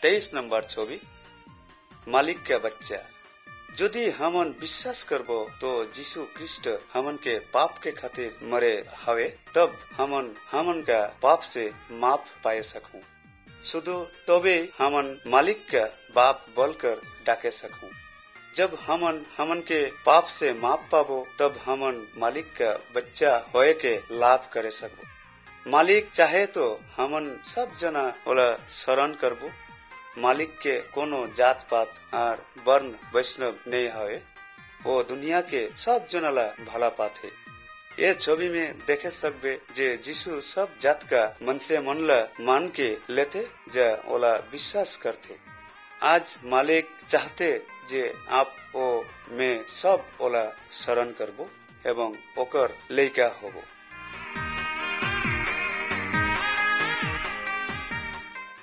23 number छवि मालिक का बच्चा। यदि हमन विश्वास करबो तो यीशु ख्रिस्ट हमन के पाप के खातिर मरे हवे, तब हमन का पाप से माफ पाए सकूं। शुद्ध तबे हमन मालिक का बाप बोलकर डाके सकूं। जब हमन के पाप से माफ पाबो, तब हमन मालिक का बच्चा होए के लाभ करे सकबो। मालिक चाहे तो हमन सब जना ओला शरण करबो। मालिक के कोनो जात पात और वर्ण वैष्णव नहीं हवे, वो दुनिया के सब जनला भला पाथे। ये छवि में देखे सकबे जे यीशु सब जात का मन से मनला मान के लेते जा ओला विश्वास करते। आज मालिक चाहते जे आप ओ में सब ओला शरण करबो एवं ओकर लइका होबो।